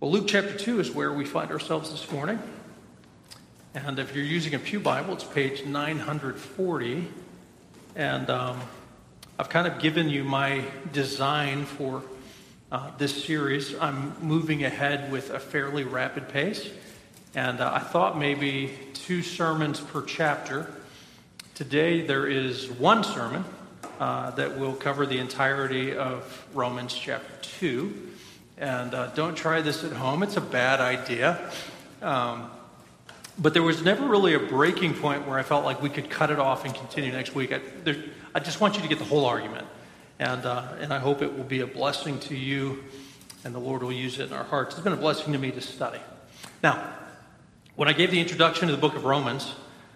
Well, Luke chapter 2 is where we find ourselves this morning. And if you're using a pew Bible, it's page 940. And I've kind of given you my design for this series. I'm moving ahead with a fairly rapid pace. And I thought maybe 2 sermons per chapter. Today there is one sermon that will cover the entirety of Romans chapter 2. And don't try this at home. It's a bad idea. But there was never really a breaking point where I felt like we could cut it off and continue next week. I just want you to get the whole argument. And I hope it will be a blessing to you, and the Lord will use it in our hearts. It's been a blessing to me to study. Now, when I gave the introduction to the book of Romans,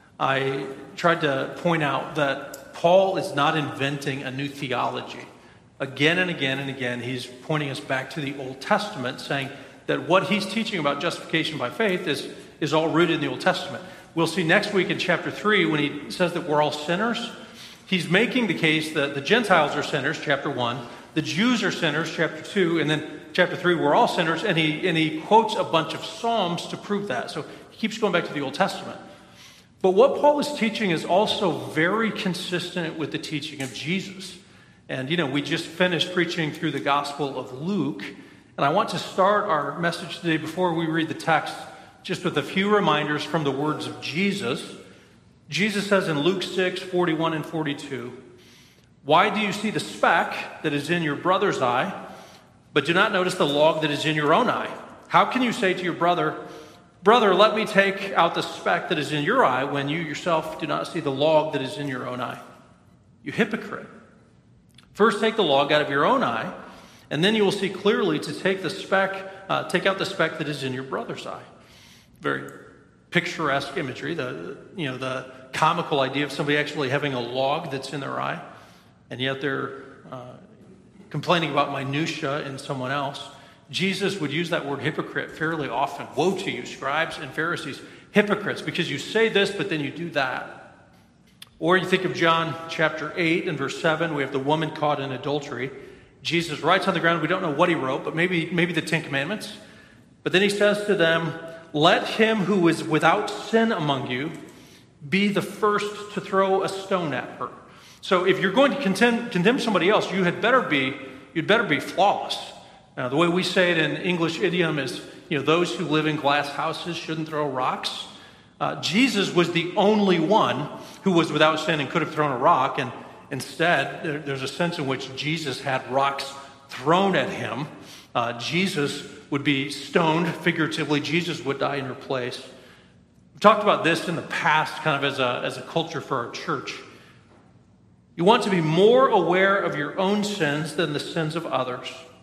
I tried to point out that Paul is not inventing a new theology. Again and again and again, he's pointing us back to the Old Testament, saying that what he's teaching about justification by faith is all rooted in the Old Testament. We'll see next week in chapter 3 when he says that we're all sinners. He's making the case that the Gentiles are sinners, chapter 1. The Jews are sinners, chapter 2. And then chapter 3, we're all sinners. And he quotes a bunch of Psalms to prove that. So he keeps going back to the Old Testament. But what Paul is teaching is also very consistent with the teaching of Jesus. And, we just finished preaching through the Gospel of Luke. And I want to start our message today before we read the text just with a few reminders from the words of Jesus. Jesus says in Luke 6, 41 and 42, "Why do you see the speck that is in your brother's eye, but do not notice the log that is in your own eye? How can you say to your brother, 'Brother, let me take out the speck that is in your eye,' when you yourself do not see the log that is in your own eye? You hypocrite. First take the log out of your own eye, and then you will see clearly to take out the speck that is in your brother's eye." Very picturesque imagery, the comical idea of somebody actually having a log that's in their eye, and yet they're complaining about minutia in someone else. Jesus would use that word hypocrite fairly often. "Woe to you, scribes and Pharisees, hypocrites, because you say this, but then you do that." Or you think of John chapter 8 and verse 7. We have the woman caught in adultery. Jesus writes on the ground. We don't know what he wrote, but maybe the 10 Commandments. But then he says to them, "Let him who is without sin among you be the first to throw a stone at her." So if you're going to condemn somebody else, you'd better be flawless. Now, the way we say it in English idiom is, those who live in glass houses shouldn't throw rocks. Jesus was the only one who was without sin and could have thrown a rock, and instead, there's a sense in which Jesus had rocks thrown at him. Jesus would be stoned, figuratively. Jesus would die in your place. We've talked about this in the past, kind of as a culture for our church. You want to be more aware of your own sins than the sins of others,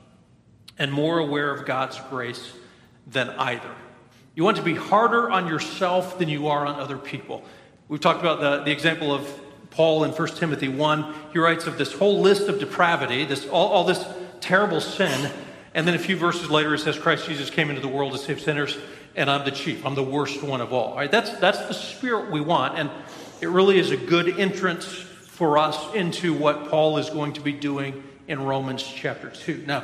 and more aware of God's grace than either. You want to be harder on yourself than you are on other people. We've talked about the example of Paul in 1 Timothy 1. He writes of this whole list of depravity, all this terrible sin, and then a few verses later it says, "Christ Jesus came into the world to save sinners, and I'm the chief. I'm the worst one of all." All right, that's the spirit we want, and it really is a good entrance for us into what Paul is going to be doing in Romans chapter 2. Now,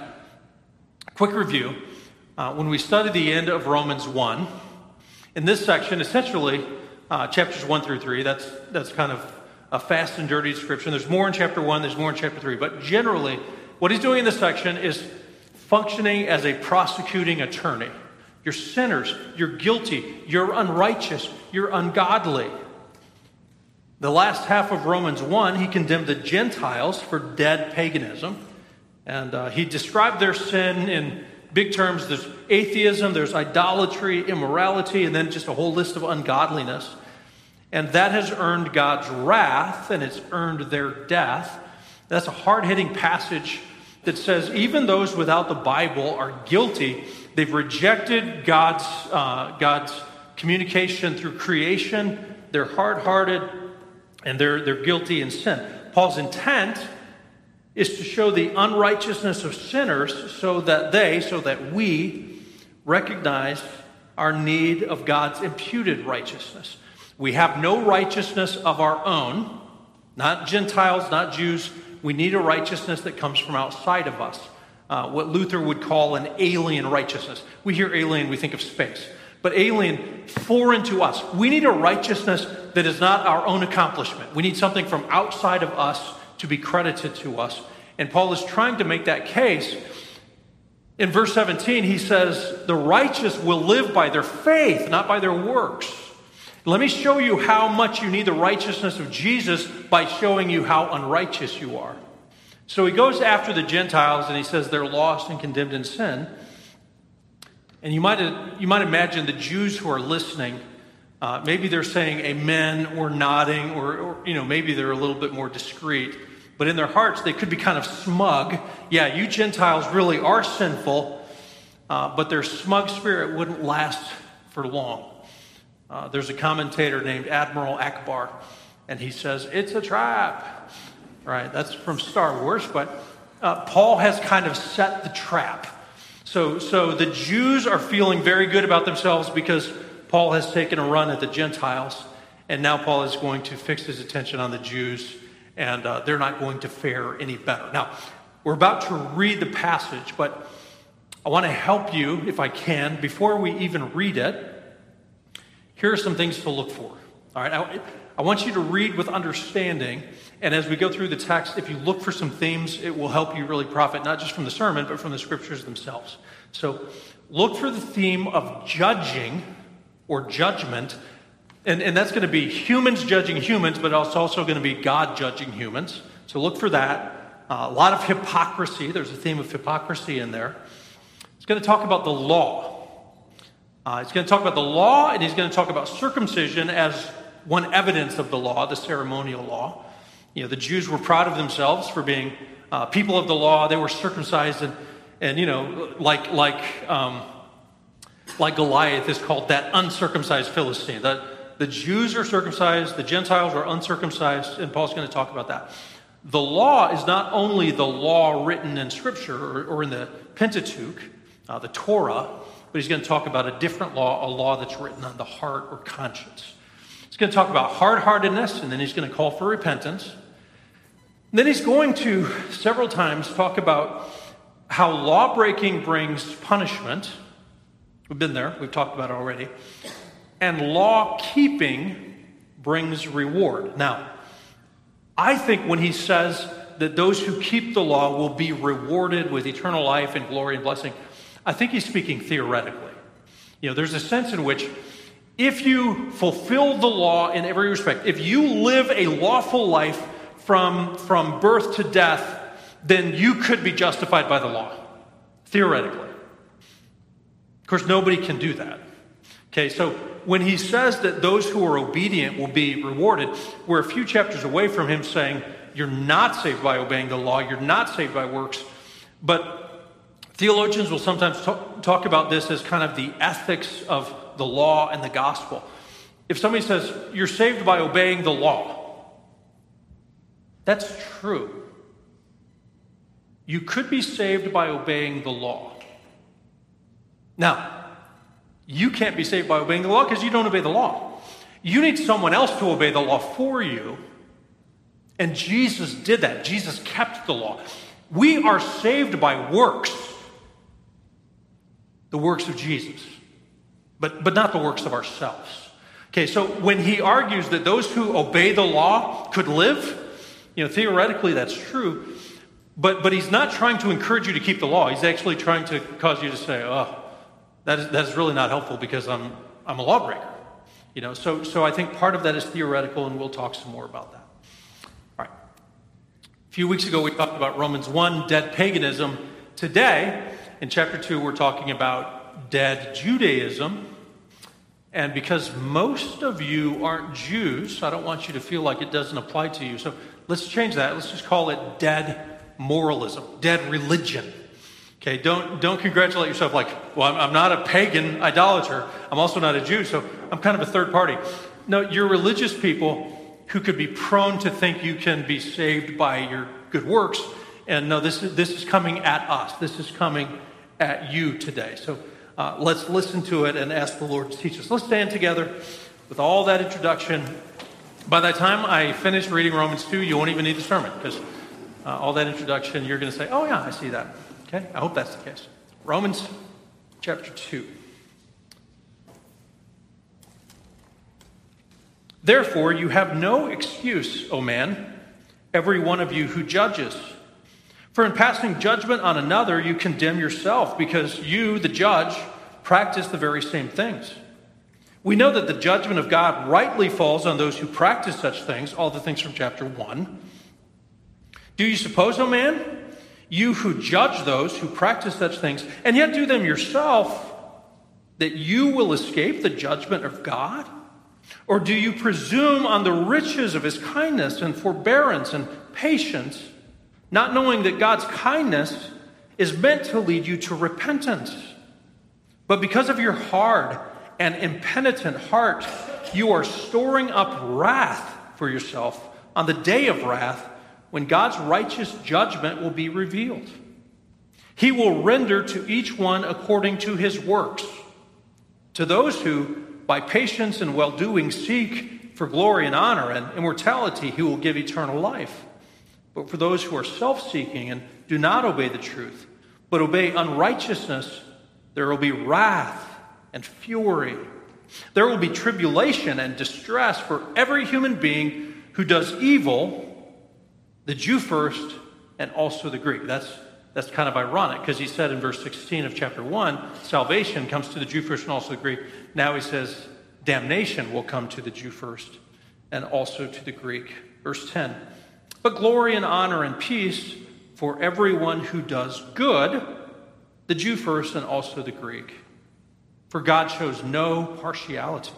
quick review. When we studied the end of Romans 1, in this section, essentially, chapters 1 through 3, that's kind of a fast and dirty description. There's more in chapter 1, there's more in chapter 3. But generally, what he's doing in this section is functioning as a prosecuting attorney. You're sinners, you're guilty, you're unrighteous, you're ungodly. The last half of Romans 1, he condemned the Gentiles for dead paganism. And he described their sin in big terms. There's atheism, there's idolatry, immorality, and then just a whole list of ungodliness. And that has earned God's wrath, and it's earned their death. That's a hard-hitting passage that says even those without the Bible are guilty. They've rejected God's communication through creation. They're hard-hearted, and they're guilty in sin. Paul's intent is to show the unrighteousness of sinners so that we recognize our need of God's imputed righteousness. We have no righteousness of our own, not Gentiles, not Jews. We need a righteousness that comes from outside of us. what Luther would call an alien righteousness. We hear alien, we think of space. But alien, foreign to us. We need a righteousness that is not our own accomplishment. We need something from outside of us to be credited to us. And Paul is trying to make that case. In verse 17, he says, the righteous will live by their faith, not by their works. Let me show you how much you need the righteousness of Jesus by showing you how unrighteous you are. So he goes after the Gentiles and he says they're lost and condemned in sin. And you might imagine the Jews who are listening, maybe they're saying amen or nodding or maybe they're a little bit more discreet. But in their hearts, they could be kind of smug. Yeah, you Gentiles really are sinful, but their smug spirit wouldn't last for long. There's a commentator named Admiral Akbar, and he says, it's a trap. Right, that's from Star Wars, but Paul has kind of set the trap. So the Jews are feeling very good about themselves because Paul has taken a run at the Gentiles, and now Paul is going to fix his attention on the Jews, and they're not going to fare any better. Now, we're about to read the passage, but I want to help you, if I can, before we even read it. Here are some things to look for. All right, I want you to read with understanding, and as we go through the text, if you look for some themes, it will help you really profit, not just from the sermon, but from the scriptures themselves. So look for the theme of judging or judgment, and that's going to be humans judging humans, but it's also going to be God judging humans. So look for that. A lot of hypocrisy. There's a theme of hypocrisy in there. It's going to talk about the law. He's going to talk about the law, and he's going to talk about circumcision as one evidence of the law, the ceremonial law. The Jews were proud of themselves for being people of the law. They were circumcised, and like Goliath is called that uncircumcised Philistine. The Jews are circumcised, the Gentiles are uncircumcised, and Paul's going to talk about that. The law is not only the law written in Scripture or in the Pentateuch, the Torah, but he's going to talk about a different law, a law that's written on the heart or conscience. He's going to talk about hard-heartedness, and then he's going to call for repentance. And then he's going to, several times, talk about how law-breaking brings punishment. We've been there. We've talked about it already. And law-keeping brings reward. Now, I think when he says that those who keep the law will be rewarded with eternal life and glory and blessing, I think he's speaking theoretically. There's a sense in which if you fulfill the law in every respect, if you live a lawful life from birth to death, then you could be justified by the law, theoretically. Of course, nobody can do that. Okay, so when he says that those who are obedient will be rewarded, we're a few chapters away from him saying, you're not saved by obeying the law, you're not saved by works. But theologians will sometimes talk about this as kind of the ethics of the law and the gospel. If somebody says, you're saved by obeying the law, that's true. You could be saved by obeying the law. Now, you can't be saved by obeying the law because you don't obey the law. You need someone else to obey the law for you. And Jesus did that. Jesus kept the law. We are saved by works. The works of Jesus. But not the works of ourselves. Okay, so when he argues that those who obey the law could live, theoretically that's true. But he's not trying to encourage you to keep the law. He's actually trying to cause you to say, oh, that is really not helpful because I'm a lawbreaker. So I think part of that is theoretical, and we'll talk some more about that. All right. A few weeks ago we talked about Romans 1, dead paganism. Today, in chapter 2, we're talking about dead Judaism. And because most of you aren't Jews, I don't want you to feel like it doesn't apply to you. So let's change that. Let's just call it dead moralism, dead religion. Okay, don't congratulate yourself like, well, I'm not a pagan idolater. I'm also not a Jew, so I'm kind of a third party. No, you're religious people who could be prone to think you can be saved by your good works. And no, this is coming at us. This is coming at you today. So let's listen to it and ask the Lord to teach us. Let's stand together with all that introduction. By the time I finish reading Romans 2, you won't even need the sermon because all that introduction, you're going to say, oh yeah, I see that. Okay, I hope that's the case. Romans chapter 2. Therefore, you have no excuse, O man, every one of you who judges. For in passing judgment on another, you condemn yourself, because you, the judge, practice the very same things. We know that the judgment of God rightly falls on those who practice such things, all the things from chapter 1. Do you suppose, O man, you who judge those who practice such things, and yet do them yourself, that you will escape the judgment of God? Or do you presume on the riches of his kindness and forbearance and patience, not knowing that God's kindness is meant to lead you to repentance? But because of your hard and impenitent heart, you are storing up wrath for yourself on the day of wrath, when God's righteous judgment will be revealed. He will render to each one according to his works. To those who, by patience and well-doing, seek for glory and honor and immortality, he will give eternal life. But for those who are self-seeking and do not obey the truth, but obey unrighteousness, there will be wrath and fury. There will be tribulation and distress for every human being who does evil, the Jew first and also the Greek. That's kind of ironic, because he said in verse 16 of chapter 1, salvation comes to the Jew first and also the Greek. Now he says damnation will come to the Jew first and also to the Greek. Verse 10, but glory and honor and peace for everyone who does good, the Jew first and also the Greek. For God shows no partiality.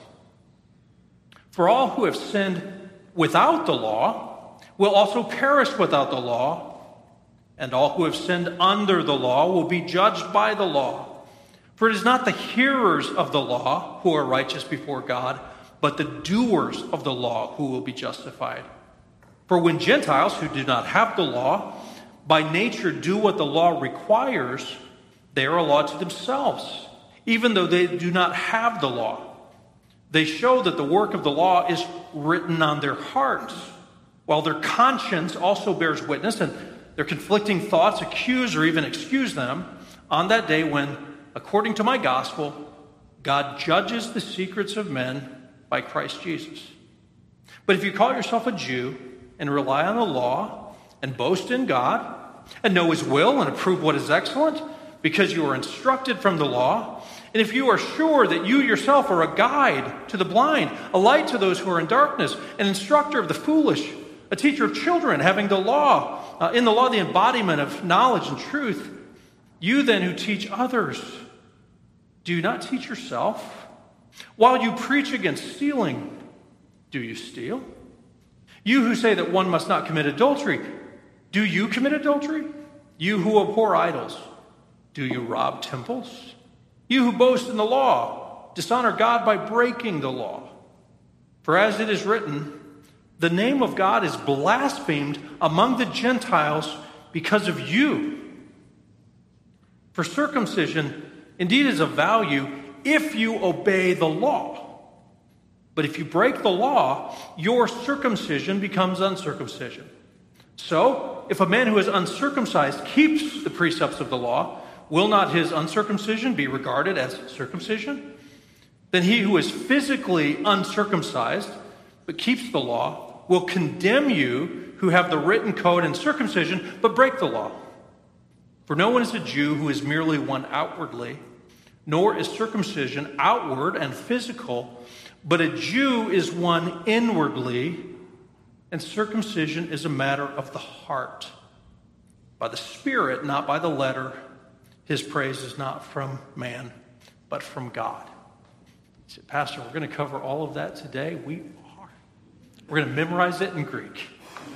For all who have sinned without the law will also perish without the law, and all who have sinned under the law will be judged by the law. For it is not the hearers of the law who are righteous before God, but the doers of the law who will be justified. For when Gentiles who do not have the law, by nature do what the law requires, they are a law to themselves, even though they do not have the law. They show that the work of the law is written on their hearts, while their conscience also bears witness, and their conflicting thoughts accuse or even excuse them on that day when, according to my gospel, God judges the secrets of men by Christ Jesus. But if you call yourself a Jew and rely on the law and boast in God and know his will and approve what is excellent, because you are instructed from the law, and if you are sure that you yourself are a guide to the blind, a light to those who are in darkness, an instructor of the foolish, a teacher of children, having the law, in the law the embodiment of knowledge and truth, you then who teach others, do you not teach yourself? While you preach against stealing, do you steal? You who say that one must not commit adultery, do you commit adultery? You who abhor idols, do you rob temples? You who boast in the law, dishonor God by breaking the law. For as it is written, the name of God is blasphemed among the Gentiles because of you. For circumcision indeed is of value if you obey the law. But if you break the law, your circumcision becomes uncircumcision. So, if a man who is uncircumcised keeps the precepts of the law, will not his uncircumcision be regarded as circumcision? Then he who is physically uncircumcised but keeps the law will condemn you who have the written code and circumcision but break the law. For no one is a Jew who is merely one outwardly, nor is circumcision outward and physical, but a Jew is one inwardly, and circumcision is a matter of the heart, by the Spirit, not by the letter. His praise is not from man, but from God. He said, Pastor, we're going to cover all of that today. We are. We're going to memorize it in Greek.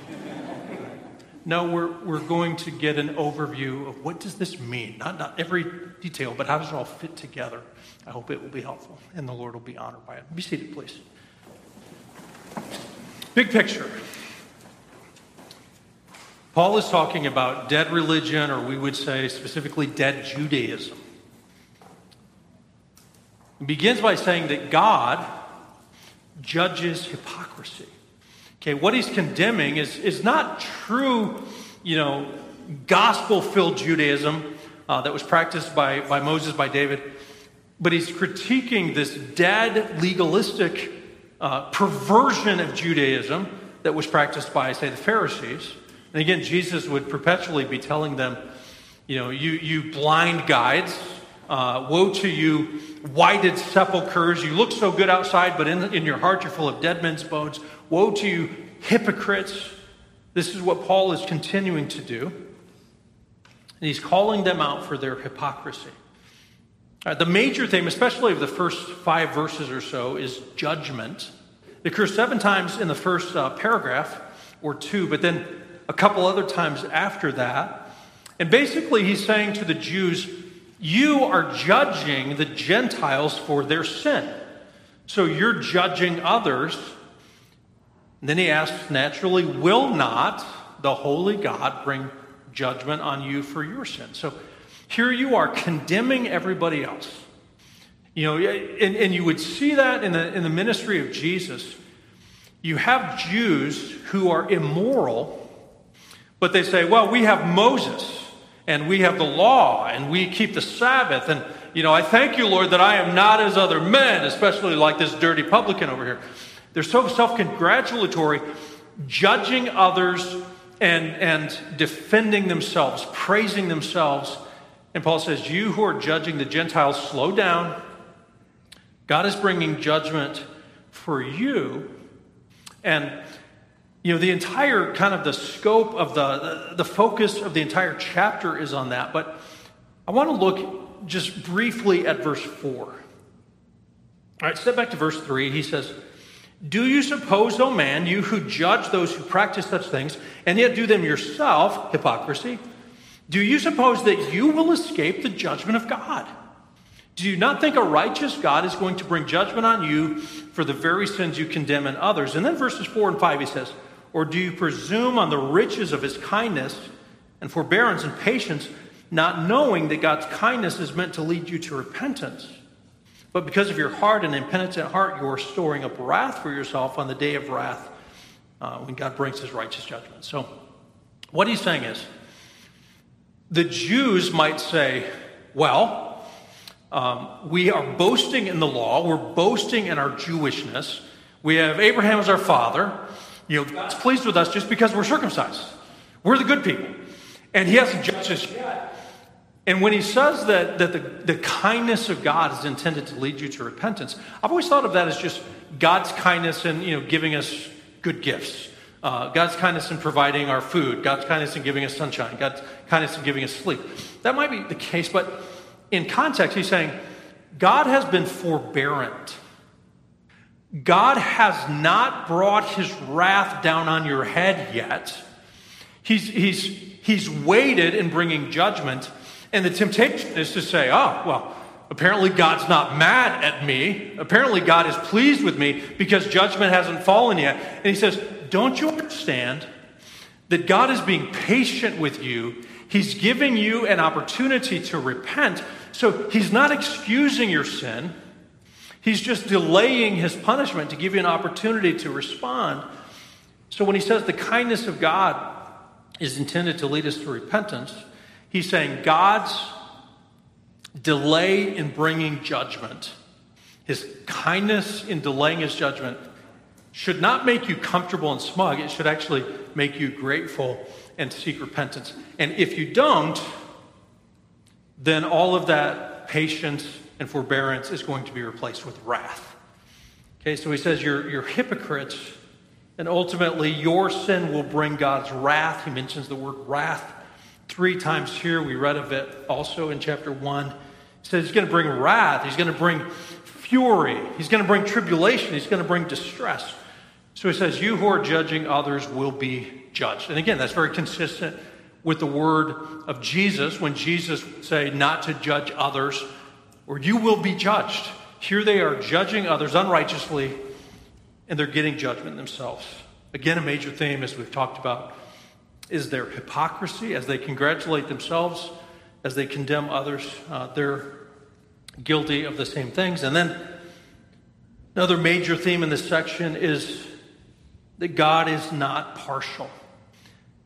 No, we're going to get an overview of what does this mean. Not every detail, but how does it all fit together. I hope it will be helpful, and the Lord will be honored by it. Be seated, please. Big picture. Paul is talking about dead religion, or we would say specifically dead Judaism. He begins by saying that God judges hypocrisy. Okay, what he's condemning is not true, gospel-filled Judaism that was practiced by Moses, by David. But he's critiquing this dead, legalistic perversion of Judaism that was practiced by, say, the Pharisees. And again, Jesus would perpetually be telling them, you blind guides, woe to you, whited sepulchres. You look so good outside, but in your heart you're full of dead men's bones. Woe to you, hypocrites. This is what Paul is continuing to do. And he's calling them out for their hypocrisy. The major theme, especially of the first 5 verses or so, is judgment. It occurs 7 times in the first paragraph, or 2, but then a couple other times after that. And basically he's saying to the Jews, you are judging the Gentiles for their sin. So you're judging others. And then he asks, naturally, will not the holy God bring judgment on you for your sin? So here you are condemning everybody else. And you would see that in the ministry of Jesus. You have Jews who are immoral, but they say, well, we have Moses, and we have the law, and we keep the Sabbath, and, I thank you, Lord, that I am not as other men, especially like this dirty publican over here. They're so self-congratulatory, judging others and defending themselves, praising themselves. And Paul says, you who are judging the Gentiles, slow down. God is bringing judgment for you. And, the entire kind of the scope of the focus of the entire chapter is on that. But I want to look just briefly at verse 4. All right, step back to verse 3. He says, do you suppose, O man, you who judge those who practice such things, and yet do them yourself, hypocrisy, do you suppose that you will escape the judgment of God? Do you not think a righteous God is going to bring judgment on you for the very sins you condemn in others? And then verses 4 and 5 he says, or do you presume on the riches of his kindness and forbearance and patience, not knowing that God's kindness is meant to lead you to repentance? But because of your hard and impenitent heart, you are storing up wrath for yourself on the day of wrath when God brings his righteous judgment. So what he's saying is, the Jews might say, well, we are boasting in the law. We're boasting in our Jewishness. We have Abraham as our father. God's pleased with us just because we're circumcised. We're the good people. And he hasn't judged us yet. And when he says that the kindness of God is intended to lead you to repentance, I've always thought of that as just God's kindness in giving us good gifts. God's kindness in providing our food. God's kindness in giving us sunshine. God's kindness in giving us sleep. That might be the case, but in context, he's saying, God has been forbearant. God has not brought his wrath down on your head yet. He's waited in bringing judgment. And the temptation is to say, oh, well, apparently God's not mad at me. Apparently God is pleased with me because judgment hasn't fallen yet. And he says, don't you understand that God is being patient with you? He's giving you an opportunity to repent. So he's not excusing your sin. He's just delaying his punishment to give you an opportunity to respond. So when he says the kindness of God is intended to lead us to repentance, he's saying God's delay in bringing judgment, his kindness in delaying his judgment, should not make you comfortable and smug. It should actually make you grateful and seek repentance. And if you don't, then all of that patience and forbearance is going to be replaced with wrath. Okay, so he says you're hypocrites, and ultimately your sin will bring God's wrath. He mentions the word wrath 3 times here. We read of it also in chapter 1. He says he's going to bring wrath. He's going to bring fury. He's going to bring tribulation. He's going to bring distress. So he says, you who are judging others will be judged. And again, that's very consistent with the word of Jesus when Jesus would say not to judge others, or you will be judged. Here they are judging others unrighteously, and they're getting judgment themselves. Again, a major theme, as we've talked about, is their hypocrisy. As they congratulate themselves, as they condemn others, they're guilty of the same things. And then another major theme in this section is that God is not partial.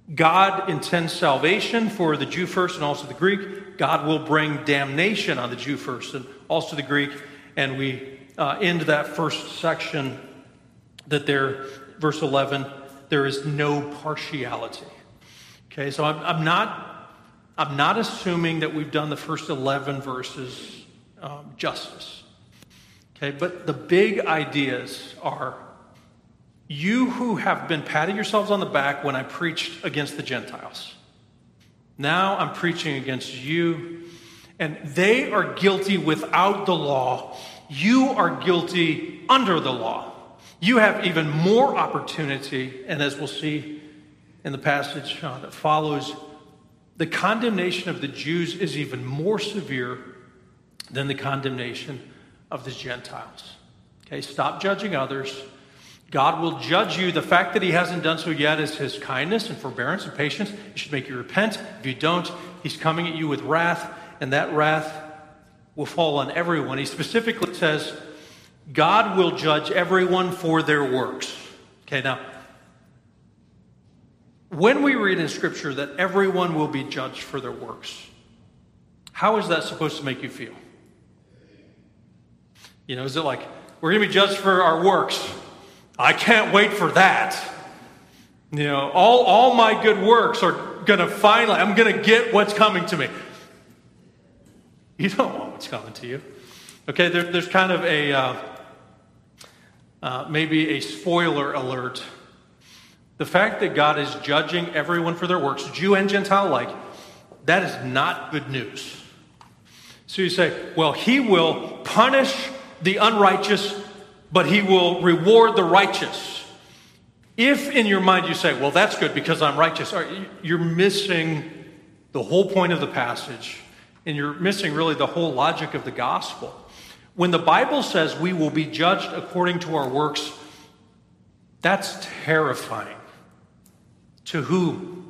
God intends salvation for the Jew first and also the Greek. God will bring damnation on the Jew first and also the Greek. And we end that first section that there, verse 11, there is no partiality. Okay, so I'm not assuming that we've done the first 11 verses justice. Okay, but the big ideas are: you who have been patting yourselves on the back when I preached against the Gentiles, now I'm preaching against you, and they are guilty without the law. You are guilty under the law. You have even more opportunity, and as we'll see in the passage that follows, the condemnation of the Jews is even more severe than the condemnation of the Gentiles. Okay, stop judging others. God will judge you. The fact that he hasn't done so yet is his kindness and forbearance and patience. It should make you repent. If you don't, he's coming at you with wrath, and that wrath will fall on everyone. He specifically says, God will judge everyone for their works. Okay, now, when we read in Scripture that everyone will be judged for their works, how is that supposed to make you feel? You know, is it like, we're going to be judged for our works? I can't wait for that. You know, all my good works are going to finally, I'm going to get what's coming to me. You don't want what's coming to you. Okay, there's kind of maybe a spoiler alert. The fact that God is judging everyone for their works, Jew and Gentile alike, that is not good news. So you say, well, he will punish the unrighteous, but he will reward the righteous. If in your mind you say, well, that's good because I'm righteous, you're missing the whole point of the passage, and you're missing really the whole logic of the gospel. When the Bible says we will be judged according to our works, that's terrifying. To who?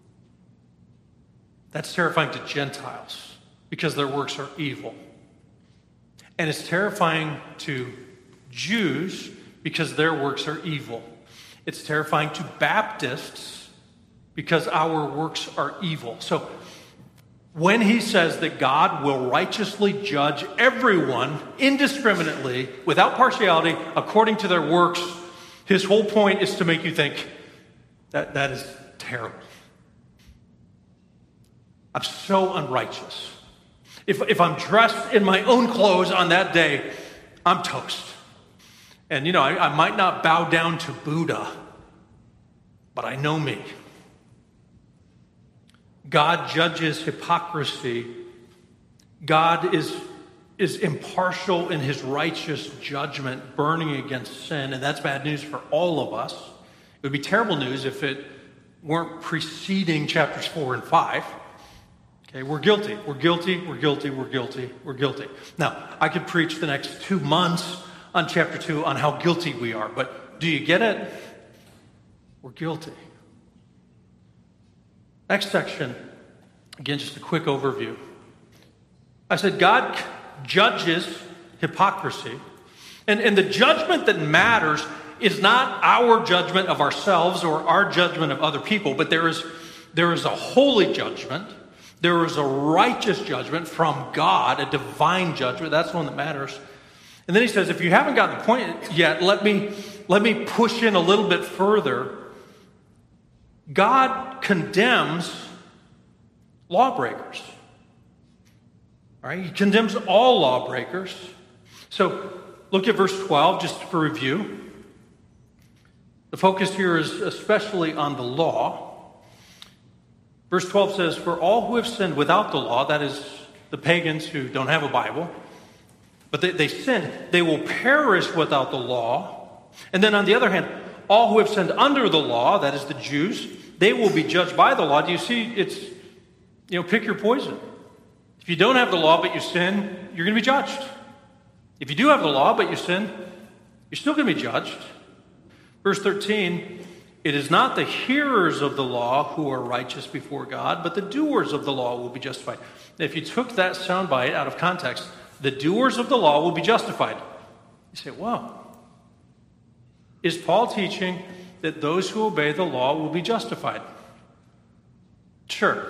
That's terrifying to Gentiles because their works are evil. And it's terrifying to Jews because their works are evil. It's terrifying to Baptists because our works are evil. So when he says that God will righteously judge everyone indiscriminately, without partiality, according to their works, his whole point is to make you think that is terrible. I'm so unrighteous. If I'm dressed in my own clothes on that day, I'm toast. And, you know, I might not bow down to Buddha, but I know me. God judges hypocrisy. God is impartial in his righteous judgment, burning against sin, and that's bad news for all of us. It would be terrible news if it weren't preceding chapters 4 and 5. Okay, we're guilty. We're guilty. We're guilty. We're guilty. We're guilty. Now, I could preach the next 2 months on chapter 2 on how guilty we are, but do you get it? We're guilty. Next section, again, just a quick overview. I said God judges hypocrisy, and the judgment that matters is not our judgment of ourselves or our judgment of other people, but there is a holy judgment. There is a righteous judgment from God, a divine judgment. That's the one that matters. And then he says, if you haven't gotten the point yet, let me push in a little bit further. God condemns lawbreakers. All right? He condemns all lawbreakers. So look at verse 12, just for review. The focus here is especially on the law. Verse 12 says, for all who have sinned without the law, that is the pagans who don't have a Bible, but they sinned, they will perish without the law. And then on the other hand, all who have sinned under the law, that is the Jews, they will be judged by the law. Do you see? It's, pick your poison. If you don't have the law but you sin, you're going to be judged. If you do have the law but you sin, you're still going to be judged. Verse 13, it is not the hearers of the law who are righteous before God, but the doers of the law will be justified. Now, if you took that soundbite out of context, the doers of the law will be justified. You say, wow. Is Paul teaching that those who obey the law will be justified? Sure.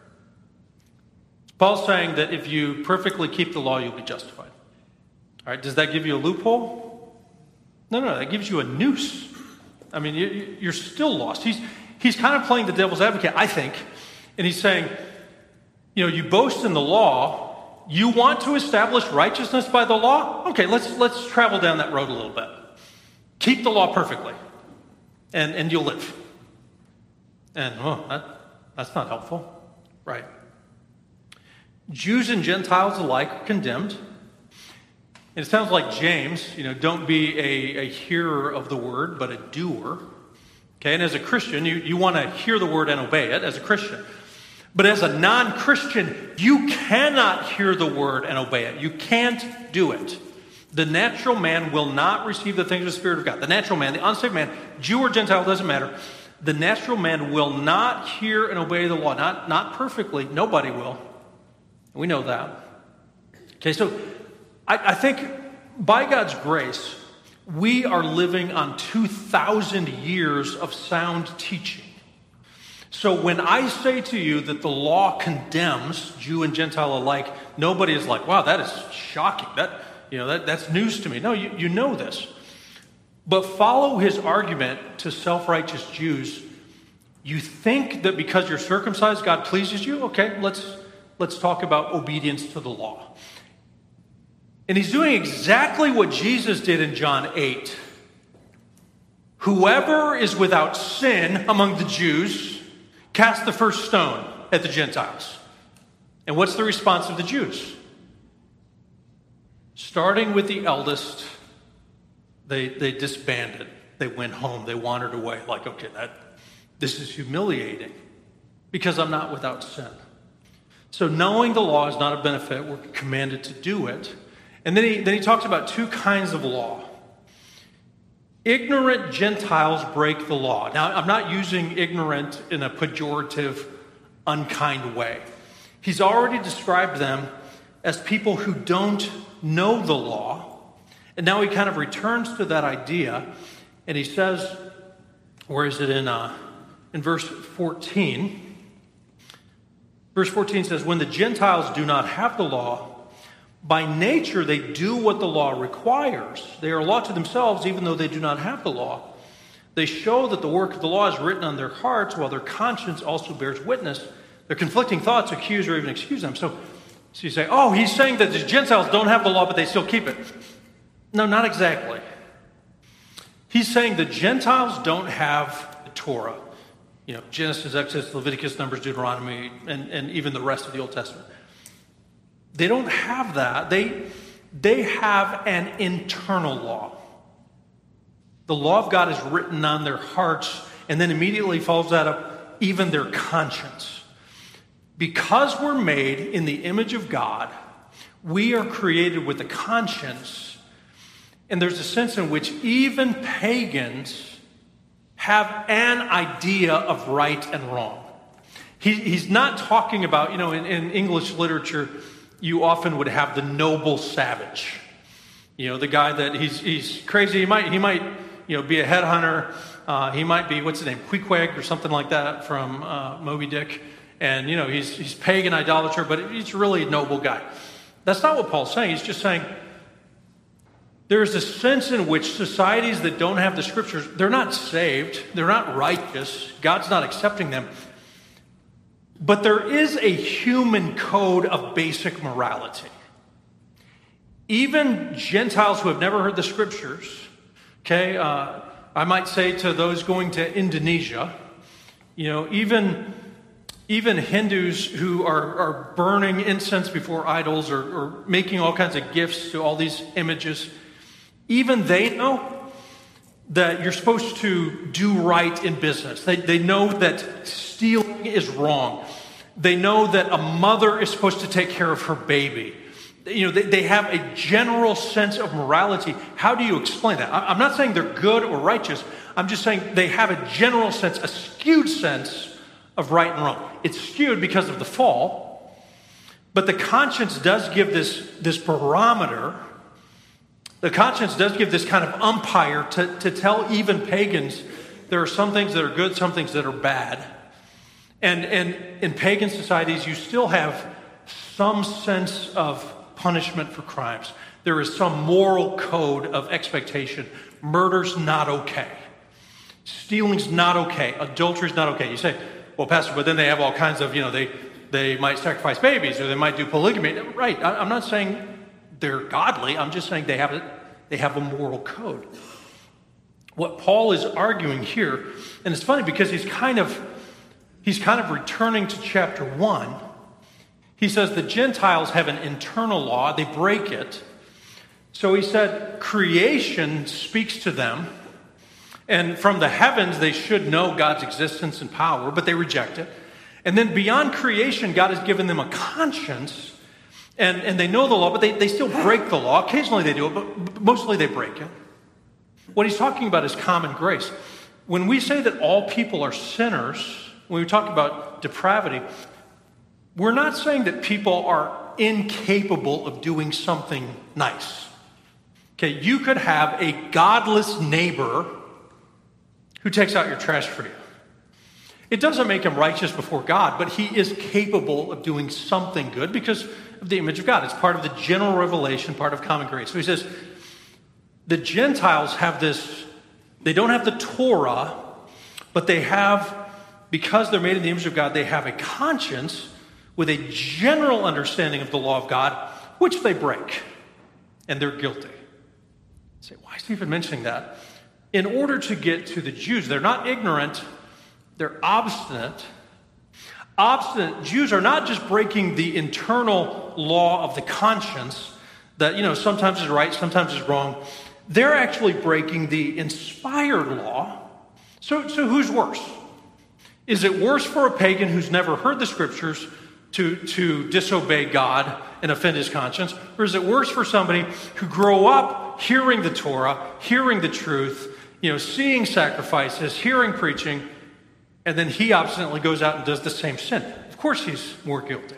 Paul's saying that if you perfectly keep the law, you'll be justified. All right, does that give you a loophole? No, that gives you a noose. I mean, you're still lost. He's kind of playing the devil's advocate, I think, and he's saying, you boast in the law. You want to establish righteousness by the law? Okay, let's travel down that road a little bit. Keep the law perfectly, and you'll live. And that's not helpful, right? Jews and Gentiles alike are condemned. And it sounds like James, don't be a hearer of the word, but a doer. Okay, and as a Christian, you want to hear the word and obey it as a Christian. But as a non-Christian, you cannot hear the word and obey it. You can't do it. The natural man will not receive the things of the Spirit of God. The natural man, the unsaved man, Jew or Gentile, doesn't matter. The natural man will not hear and obey the law. Not perfectly. Nobody will. We know that. Okay, so I think by God's grace, we are living on 2,000 years of sound teaching. So when I say to you that the law condemns Jew and Gentile alike, nobody is like, wow, that is shocking. That's news to me. No, you know this. But follow his argument to self-righteous Jews. You think that because you're circumcised, God pleases you? Okay, let's talk about obedience to the law. And he's doing exactly what Jesus did in John 8. Whoever is without sin among the Jews, cast the first stone at the Gentiles. And what's the response of the Jews? Starting with the eldest, they disbanded. They went home. They wandered away. Like, okay, this is humiliating because I'm not without sin. So knowing the law is not a benefit. We're commanded to do it. And then he talks about two kinds of law. Ignorant Gentiles break the law. Now, I'm not using ignorant in a pejorative, unkind way. He's already described them as people who don't know the law. And now he kind of returns to that idea. And he says, where is it in verse 14? Verse 14 says, when the Gentiles do not have the law, by nature they do what the law requires. They are a law to themselves, even though they do not have the law. They show that the work of the law is written on their hearts, while their conscience also bears witness. Their conflicting thoughts accuse or even excuse them. So you say, oh, he's saying that the Gentiles don't have the law, but they still keep it. No, not exactly. He's saying the Gentiles don't have the Torah. Genesis, Exodus, Leviticus, Numbers, Deuteronomy, and even the rest of the Old Testament. They don't have that. They have an internal law. The law of God is written on their hearts, and then immediately follows that up, even their conscience. Because we're made in the image of God, we are created with a conscience, and there's a sense in which even pagans have an idea of right and wrong. He's not talking about, in English literature, you often would have the noble savage. The guy that he's crazy. He might be a headhunter. He might be, what's his name, Queequeg or something like that from Moby Dick. And, he's pagan idolater, but he's really a noble guy. That's not what Paul's saying. He's just saying there's a sense in which societies that don't have the scriptures, they're not saved. They're not righteous. God's not accepting them. But there is a human code of basic morality. Even Gentiles who have never heard the scriptures, okay, I might say to those going to Indonesia, even Hindus who are burning incense before idols or making all kinds of gifts to all these images, even they know that you're supposed to do right in business. They know that stealing is wrong. They know that a mother is supposed to take care of her baby. They have a general sense of morality. How do you explain that? I'm not saying they're good or righteous. I'm just saying they have a general sense, a skewed sense of right and wrong. It's skewed because of the fall, but the conscience does give this barometer. The conscience does give this kind of umpire to tell even pagans there are some things that are good, some things that are bad. And in pagan societies, you still have some sense of punishment for crimes. There is some moral code of expectation. Murder's not okay. Stealing's not okay. Adultery's not okay. You say, well, Pastor, but then they have all kinds of, they might sacrifice babies or they might do polygamy. Right. I'm not saying they're godly. I'm just saying they have a moral code. What Paul is arguing here, and it's funny because he's kind of returning to chapter 1. He says the Gentiles have an internal law. They break it. So he said creation speaks to them. And from the heavens, they should know God's existence and power, but they reject it. And then beyond creation, God has given them a conscience. And they know the law, but they still break the law. Occasionally they do it, but mostly they break it. What he's talking about is common grace. When we say that all people are sinners, when we talk about depravity, we're not saying that people are incapable of doing something nice. Okay, you could have a godless neighbor who takes out your trash for you. It doesn't make him righteous before God, but he is capable of doing something good because of the image of God. It's part of the general revelation, part of common grace. So he says, the Gentiles have this, they don't have the Torah, but they have, because they're made in the image of God, they have a conscience with a general understanding of the law of God, which they break, and they're guilty. You say, why is he even mentioning that? In order to get to the Jews, they're not ignorant, they're obstinate. Obstinate Jews are not just breaking the internal law of the conscience that, sometimes is right, sometimes is wrong. They're actually breaking the inspired law. So who's worse? Is it worse for a pagan who's never heard the scriptures to disobey God and offend his conscience? Or is it worse for somebody who grew up hearing the Torah, hearing the truth, seeing sacrifices, hearing preaching, and then he obstinately goes out and does the same sin? Of course he's more guilty.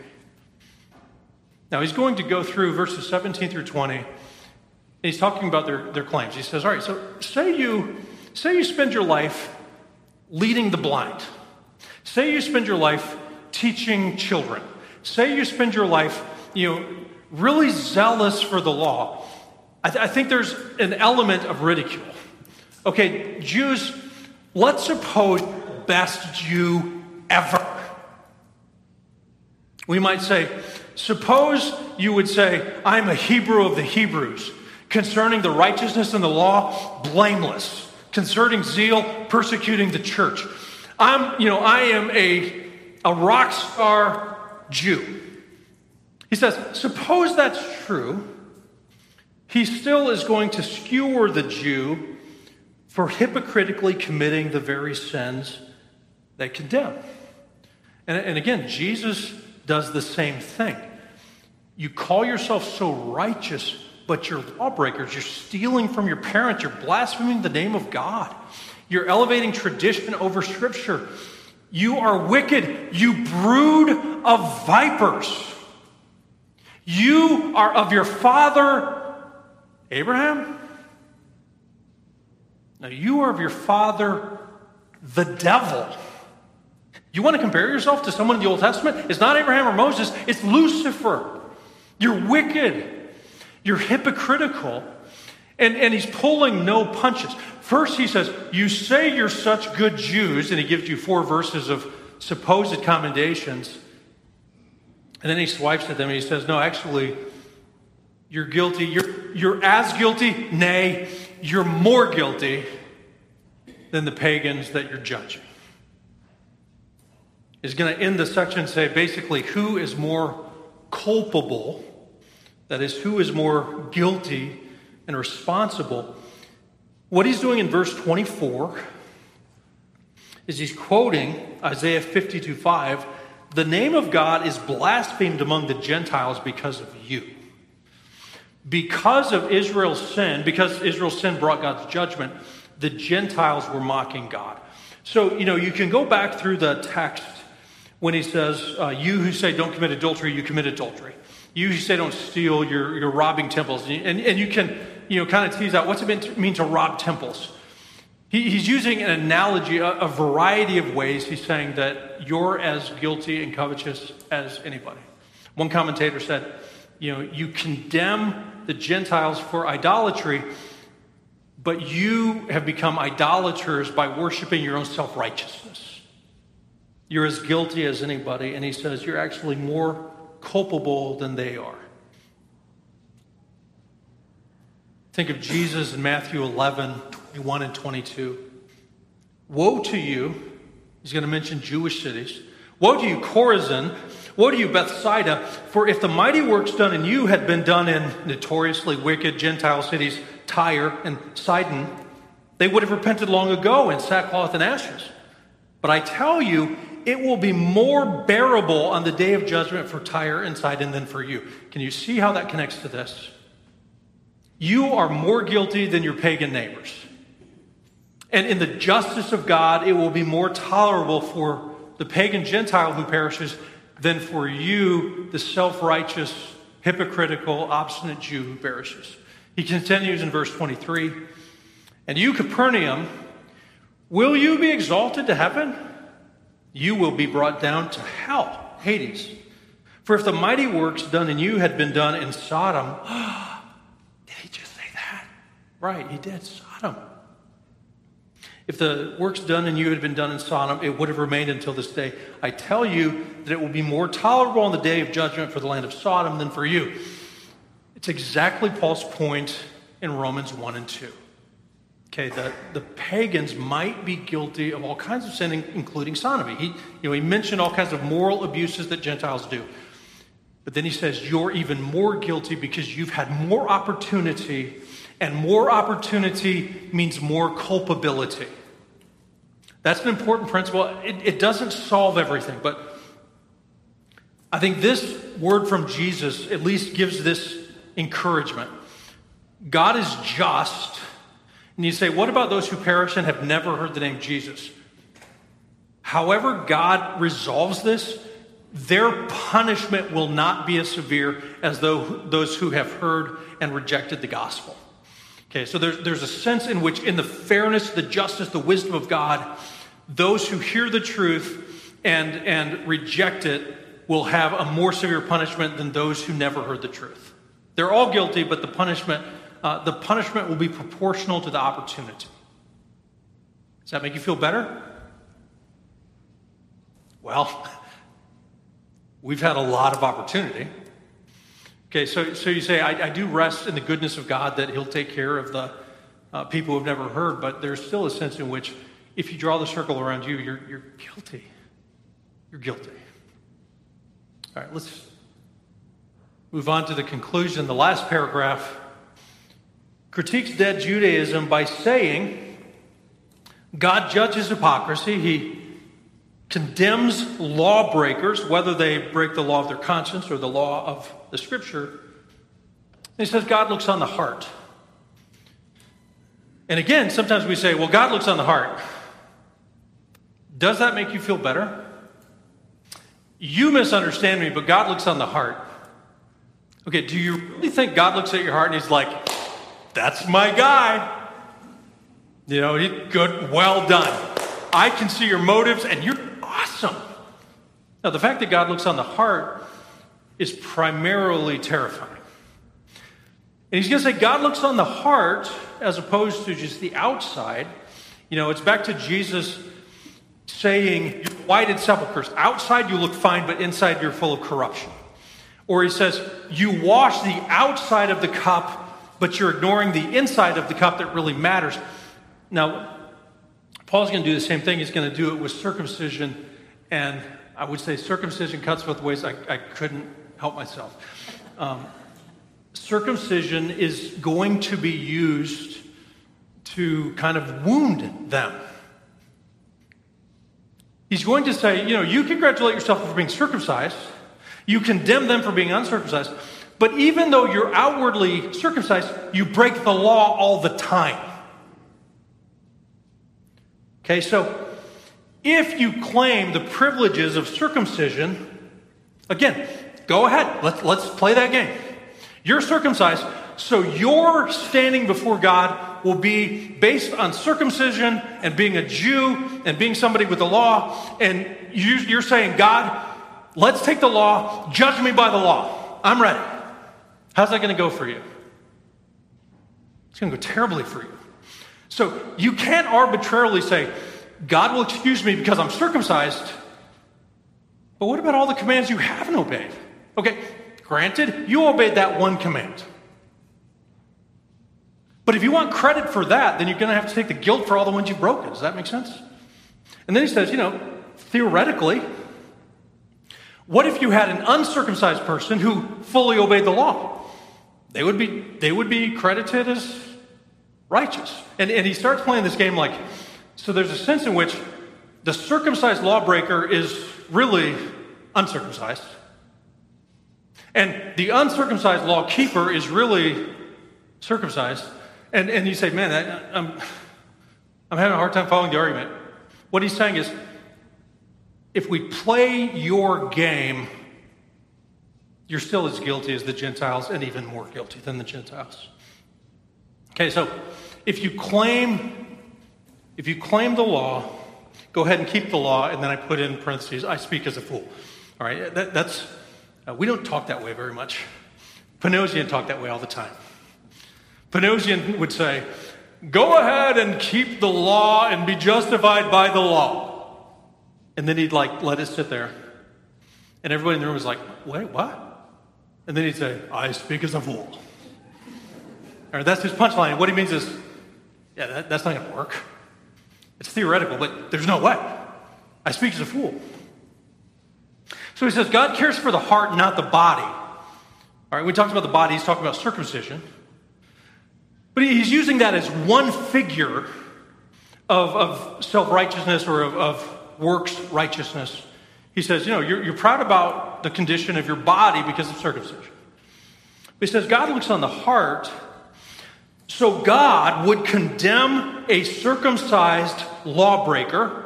Now he's going to go through verses 17 through 20, and he's talking about their claims. He says, all right, so say you spend your life leading the blind. Say you spend your life teaching children. Say you spend your life, really zealous for the law. I think there's an element of ridicule. Okay, Jews, let's suppose best Jew ever. We might say, suppose you would say, I'm a Hebrew of the Hebrews, concerning the righteousness and the law, blameless, concerning zeal, persecuting the church. I am a rock star Jew. He says, suppose that's true, he still is going to skewer the Jew for hypocritically committing the very sins they condemn. And again, Jesus does the same thing. You call yourself so righteous, but you're lawbreakers. You're stealing from your parents. You're blaspheming the name of God. You're elevating tradition over Scripture. You are wicked. You brood of vipers. You are of your father, Abraham. Now you are of your father, the devil. You want to compare yourself to someone in the Old Testament? It's not Abraham or Moses. It's Lucifer. You're wicked. You're hypocritical. And he's pulling no punches. First he says, you say you're such good Jews, and he gives you 4 verses of supposed commendations. And then he swipes at them and he says, no, actually, you're guilty. You're as guilty, nay, you're more guilty than the pagans that you're judging. He's going to end the section and say basically who is more culpable, that is, who is more guilty and responsible. What he's doing in verse 24 is he's quoting Isaiah 52:5. The name of God is blasphemed among the Gentiles because of you. Because of Israel's sin, because Israel's sin brought God's judgment, the Gentiles were mocking God. So, you can go back through the text when he says, you who say don't commit adultery, you commit adultery. You who say don't steal, you're robbing temples. And you can, kind of tease out what's it mean to rob temples. He's using an analogy, a variety of ways. He's saying that you're as guilty and covetous as anybody. One commentator said, you condemn the Gentiles for idolatry, but you have become idolaters by worshiping your own self-righteousness. You're as guilty as anybody. And he says you're actually more culpable than they are. Think of Jesus in Matthew 11:21 and 22. Woe to you, he's going to mention Jewish cities. Woe to you, Chorazin. Woe to you, Bethsaida. For if the mighty works done in you had been done in notoriously wicked Gentile cities, Tyre and Sidon, they would have repented long ago in sackcloth and ashes. But I tell you, it will be more bearable on the day of judgment for Tyre and Sidon than for you. Can you see how that connects to this? You are more guilty than your pagan neighbors. And in the justice of God, it will be more tolerable for the pagan Gentile who perishes than for you, the self-righteous, hypocritical, obstinate Jew who perishes. He continues in verse 23, and you, Capernaum, will you be exalted to heaven? You will be brought down to hell, Hades. For if the mighty works done in you had been done in Sodom, did he just say that? Right, he did, Sodom. If the works done in you had been done in Sodom, it would have remained until this day. I tell you that it will be more tolerable on the day of judgment for the land of Sodom than for you. It's exactly Paul's point in Romans 1 and 2. Okay, the pagans might be guilty of all kinds of sin, including sodomy. He mentioned all kinds of moral abuses that Gentiles do. But then he says, you're even more guilty because you've had more opportunity, and more opportunity means more culpability. That's an important principle. It doesn't solve everything, but I think this word from Jesus at least gives this encouragement. God is just. And you say, what about those who perish and have never heard the name Jesus? However God resolves this, their punishment will not be as severe as those who have heard and rejected the gospel. Okay, so there's a sense in which in the fairness, the justice, the wisdom of God, those who hear the truth and reject it will have a more severe punishment than those who never heard the truth. They're all guilty, but the punishment will be proportional to the opportunity. Does that make you feel better? Well, we've had a lot of opportunity. Okay, so you say, I do rest in the goodness of God that he'll take care of the people who have never heard, but there's still a sense in which if you draw the circle around you, you're guilty. You're guilty. All right, let's move on to the conclusion. The last paragraph critiques dead Judaism by saying God judges hypocrisy. He condemns lawbreakers, whether they break the law of their conscience or the law of the Scripture. And he says God looks on the heart. And again, sometimes we say, well, God looks on the heart. Does that make you feel better? You misunderstand me, but God looks on the heart. Okay, do you really think God looks at your heart and he's like, that's my guy? Good, well done. I can see your motives and you're awesome. Now, the fact that God looks on the heart is primarily terrifying. And he's going to say God looks on the heart as opposed to just the outside. It's back to Jesus saying, you're whited sepulchres. Outside you look fine, but inside you're full of corruption. Or he says, you wash the outside of the cup, but you're ignoring the inside of the cup that really matters. Now, Paul's going to do the same thing. He's going to do it with circumcision. And I would say circumcision cuts both ways. I couldn't help myself. Circumcision is going to be used to kind of wound them. He's going to say, you congratulate yourself for being circumcised. You condemn them for being uncircumcised. But even though you're outwardly circumcised, you break the law all the time. Okay, so if you claim the privileges of circumcision, again, go ahead. Let's play that game. You're circumcised, so your standing before God will be based on circumcision and being a Jew and being somebody with the law. And you're saying, God, let's take the law, judge me by the law. I'm ready. How's that going to go for you? It's going to go terribly for you. So you can't arbitrarily say, God will excuse me because I'm circumcised. But what about all the commands you haven't obeyed? Okay, granted, you obeyed that one command. But if you want credit for that, then you're going to have to take the guilt for all the ones you've broken. Does that make sense? And then he says, theoretically, what if you had an uncircumcised person who fully obeyed the law? They would be credited as righteous. And he starts playing this game like, so there's a sense in which the circumcised lawbreaker is really uncircumcised. And the uncircumcised law keeper is really circumcised. And you say, man, I'm having a hard time following the argument. What he's saying is, if we play your game, you're still as guilty as the Gentiles and even more guilty than the Gentiles. Okay, so if you claim the law, go ahead and keep the law, and then I put in parentheses, I speak as a fool. All right, we don't talk that way very much. Panosian talked that way all the time. Panosian would say, go ahead and keep the law and be justified by the law. And then he'd let it sit there. And everybody in the room was like, wait, what? And then he'd say, I speak as a fool. All right, that's his punchline. What he means is, yeah, that's not going to work. It's theoretical, but there's no way. I speak as a fool. So he says, God cares for the heart, not the body. All right, when he talks about the body, he's talking about circumcision. But he's using that as one figure of self-righteousness or of works righteousness. He says, you're proud about the condition of your body because of circumcision. But he says, God looks on the heart. So God would condemn a circumcised lawbreaker,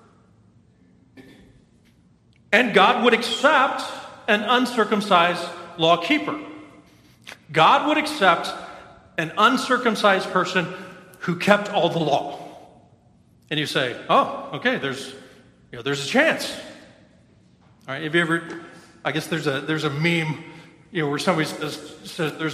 and God would accept an uncircumcised lawkeeper. God would accept an uncircumcised person who kept all the law. And you say, oh, okay, there's a chance. All right, have you ever, I guess there's a meme, where somebody says there's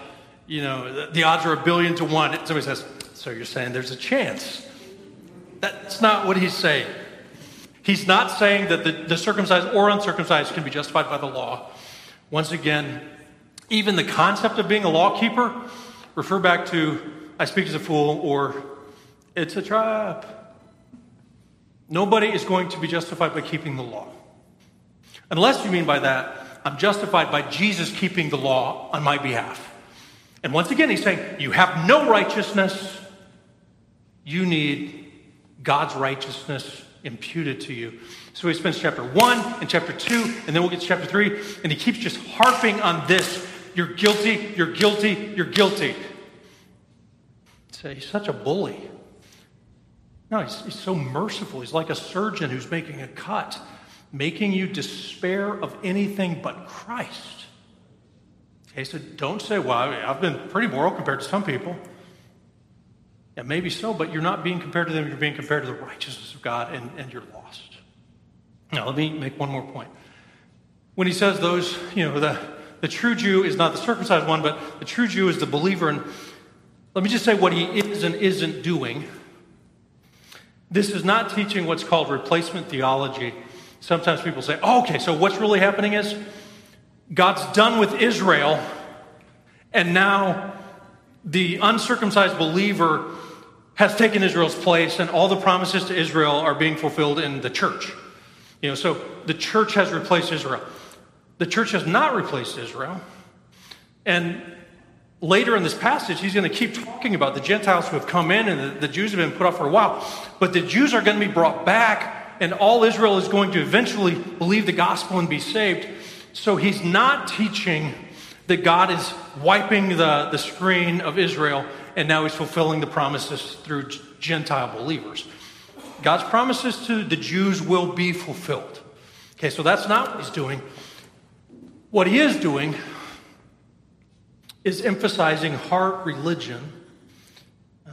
the odds are 1,000,000,000 to 1. Somebody says, so you're saying there's a chance. That's not what he's saying. He's not saying that the circumcised or uncircumcised can be justified by the law. Once again, even the concept of being a lawkeeper, refer back to, I speak as a fool, or it's a trap. Nobody is going to be justified by keeping the law. Unless you mean by that, I'm justified by Jesus keeping the law on my behalf. And once again, he's saying, you have no righteousness. You need God's righteousness imputed to you. So he spends chapter 1 and chapter 2, and then we'll get to chapter 3, and he keeps just harping on this. You're guilty, you're guilty, you're guilty. Say, he's such a bully. No, he's so merciful. He's like a surgeon who's making a cut, making you despair of anything but Christ. Okay, so don't say, well, I've been pretty moral compared to some people. Yeah, maybe so, but you're not being compared to them. You're being compared to the righteousness of God, and you're lost. Now, let me make one more point. When he says those, the true Jew is not the circumcised one, but the true Jew is the believer. And let me just say what he is and isn't doing. This is not teaching what's called replacement theology. Sometimes people say, oh, okay, so what's really happening is God's done with Israel, and now the uncircumcised believer has taken Israel's place, and all the promises to Israel are being fulfilled in the church. So the church has replaced Israel. The church has not replaced Israel. And later in this passage, he's going to keep talking about the Gentiles who have come in, and the Jews have been put off for a while. But the Jews are going to be brought back, and all Israel is going to eventually believe the gospel and be saved. So he's not teaching that God is wiping the screen of Israel, and now he's fulfilling the promises through Gentile believers. God's promises to the Jews will be fulfilled. Okay, so that's not what he's doing. What he is doing is emphasizing heart religion.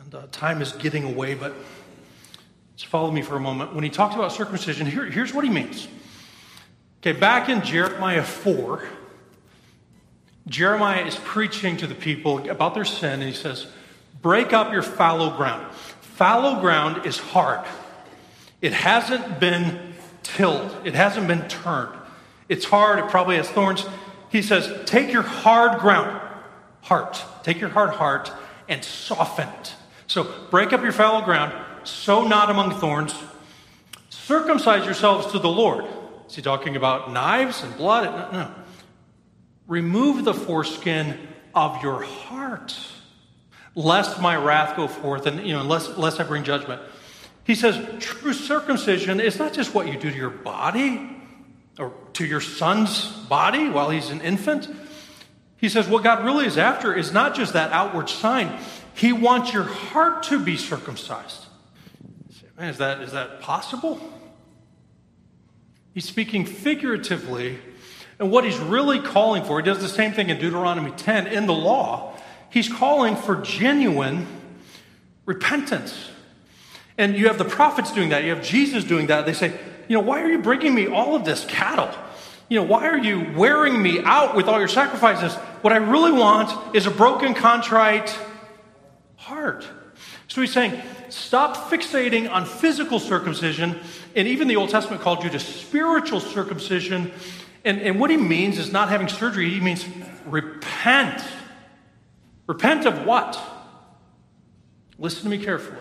And time is getting away, but just follow me for a moment. When he talks about circumcision, here's what he means. Okay, back in Jeremiah 4, Jeremiah is preaching to the people about their sin, and he says, break up your fallow ground. Fallow ground is hard. It hasn't been tilled. It hasn't been turned. It's hard. It probably has thorns. He says, take your hard ground, take your hard heart and soften it. So break up your fallow ground, sow not among thorns, circumcise yourselves to the Lord. Is he talking about knives and blood? No. Remove the foreskin of your heart, lest my wrath go forth, and lest I bring judgment. He says true circumcision is not just what you do to your body or to your son's body while he's an infant. He says what God really is after is not just that outward sign. He wants your heart to be circumcised. You say, man, is that possible? He's speaking figuratively, and what he's really calling for, he does the same thing in Deuteronomy 10 in the law. He's calling for genuine repentance. And you have the prophets doing that. You have Jesus doing that. They say, why are you bringing me all of this cattle? Why are you wearing me out with all your sacrifices? What I really want is a broken, contrite heart. So he's saying, stop fixating on physical circumcision. And even the Old Testament called you to spiritual circumcision. And what he means is not having surgery. He means repent. Repent of what? Listen to me carefully.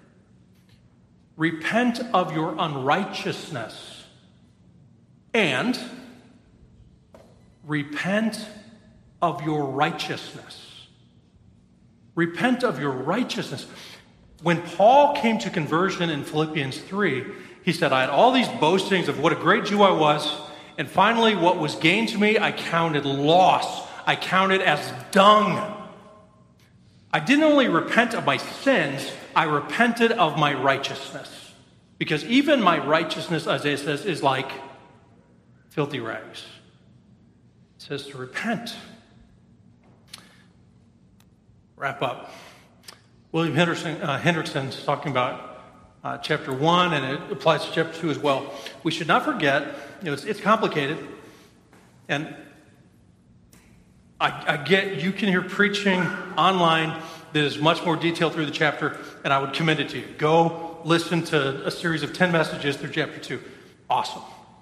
Repent of your unrighteousness and repent of your righteousness. Repent of your righteousness. When Paul came to conversion in Philippians 3, he said, I had all these boastings of what a great Jew I was, and finally what was gained to me, I counted loss. I counted as dung. I didn't only repent of my sins, I repented of my righteousness. Because even my righteousness, Isaiah says, is like filthy rags. It says to repent. Wrap up. William Hendrickson's talking about chapter 1, and it applies to chapter 2 as well. We should not forget, it's complicated, and I get you can hear preaching online that is much more detailed through the chapter, and I would commend it to you. Go listen to a series of 10 messages through chapter 2. Awesome.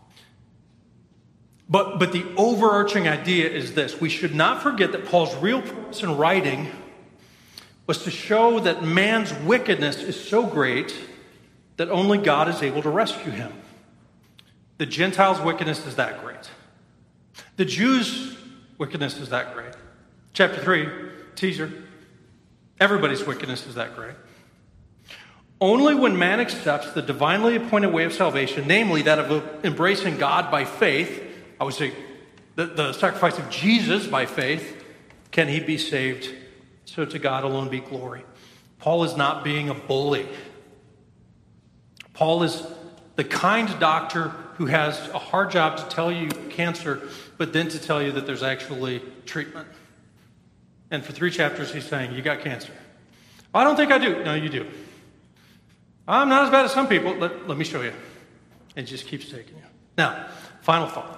But the overarching idea is this. We should not forget that Paul's real purpose in writing was to show that man's wickedness is so great that only God is able to rescue him. The Gentiles' wickedness is that great. The Jews' wickedness is that great. Chapter 3, teaser. Everybody's wickedness is that great. Only when man accepts the divinely appointed way of salvation, namely that of embracing God by faith, I would say the sacrifice of Jesus by faith, can he be saved. So to God alone be glory. Paul is not being a bully. Paul is the kind doctor who has a hard job to tell you cancer, but then to tell you that there's actually treatment. And for 3 chapters, he's saying, you got cancer. I don't think I do. No, you do. I'm not as bad as some people. Let me show you. And just keeps taking you. Now, final thought.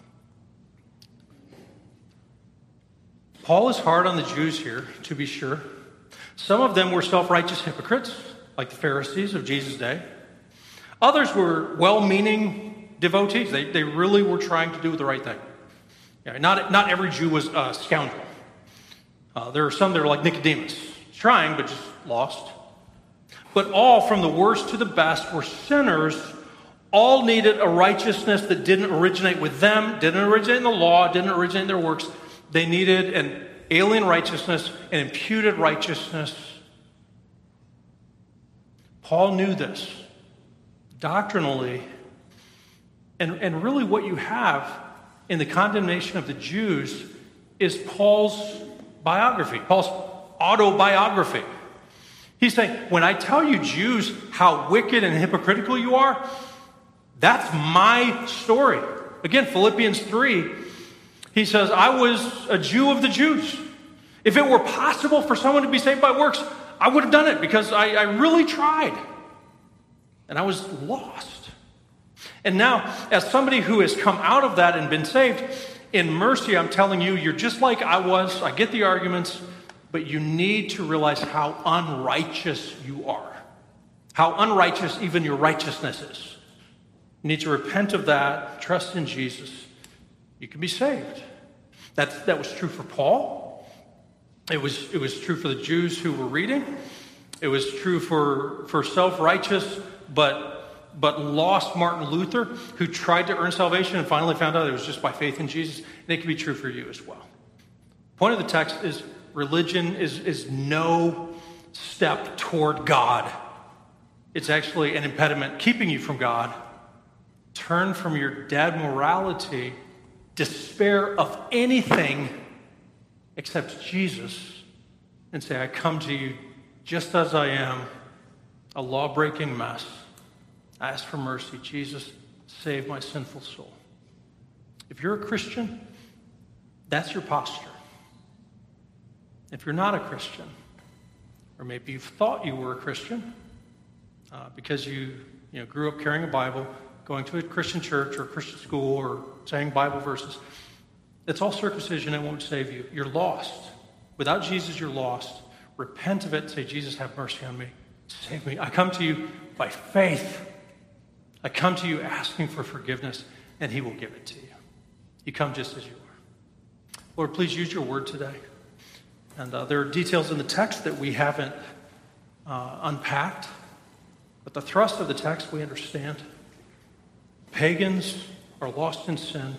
Paul is hard on the Jews here, to be sure. Some of them were self-righteous hypocrites, like the Pharisees of Jesus' day. Others were well-meaning devotees. They really were trying to do the right thing. Yeah, not every Jew was a scoundrel. There are some that are like Nicodemus, trying but just lost. But all, from the worst to the best, were sinners. All needed a righteousness that didn't originate with them, didn't originate in the law, didn't originate in their works. They needed an alien righteousness, an imputed righteousness. Paul knew this doctrinally. And really what you have in the condemnation of the Jews is Paul's biography, Paul's autobiography. He's saying, when I tell you Jews how wicked and hypocritical you are, that's my story. Again, Philippians 3, he says, I was a Jew of the Jews. If it were possible for someone to be saved by works, I would have done it because I really tried. And I was lost. And now, as somebody who has come out of that and been saved, in mercy, I'm telling you, you're just like I was. I get the arguments, but you need to realize how unrighteous you are. How unrighteous even your righteousness is. You need to repent of that, trust in Jesus. You can be saved. That was true for Paul. It was true for the Jews who were reading. It was true for self-righteous but lost Martin Luther, who tried to earn salvation and finally found out it was just by faith in Jesus. And it can be true for you as well. The point of the text is religion is no step toward God. It's actually an impediment keeping you from God. Turn from your dead morality, despair of anything except Jesus, and say, I come to you just as I am, a law-breaking mess. I ask for mercy. Jesus, save my sinful soul. If you're a Christian, that's your posture. If you're not a Christian, or maybe you've thought you were a Christian because you grew up carrying a Bible, going to a Christian church or a Christian school or saying Bible verses, it's all circumcision. It won't save you. You're lost. Without Jesus, you're lost. Repent of it. Say, Jesus, have mercy on me. Save me. I come to you by faith. I come to you asking for forgiveness, and he will give it to you. You come just as you are. Lord, please use your word today. And there are details in the text that we haven't unpacked, but the thrust of the text we understand. Pagans are lost in sin,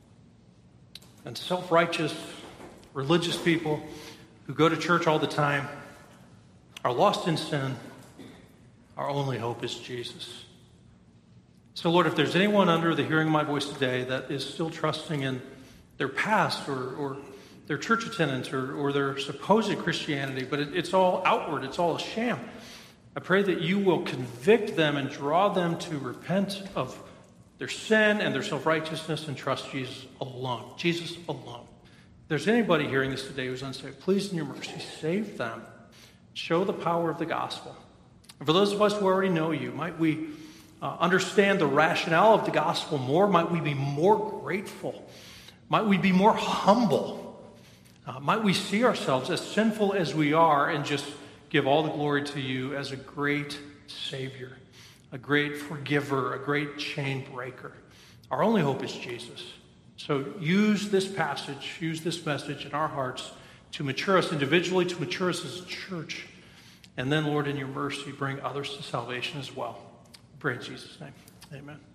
and self-righteous, religious people who go to church all the time are lost in sin. Our only hope is Jesus. So, Lord, if there's anyone under the hearing of my voice today that is still trusting in their past or their church attendance or their supposed Christianity, but it's all outward, it's all a sham, I pray that you will convict them and draw them to repent of their sin and their self-righteousness and trust Jesus alone. Jesus alone. If there's anybody hearing this today who's unsaved, please in your mercy, save them. Show the power of the gospel. And for those of us who already know you, might we understand the rationale of the gospel more? Might we be more grateful? Might we be more humble? Might we see ourselves as sinful as we are and just give all the glory to you as a great Savior, a great forgiver, a great chain breaker. Our only hope is Jesus. So use this passage, use this message in our hearts to mature us individually, to mature us as a church. And then, Lord, in your mercy, bring others to salvation as well. We pray in Jesus' name. Amen.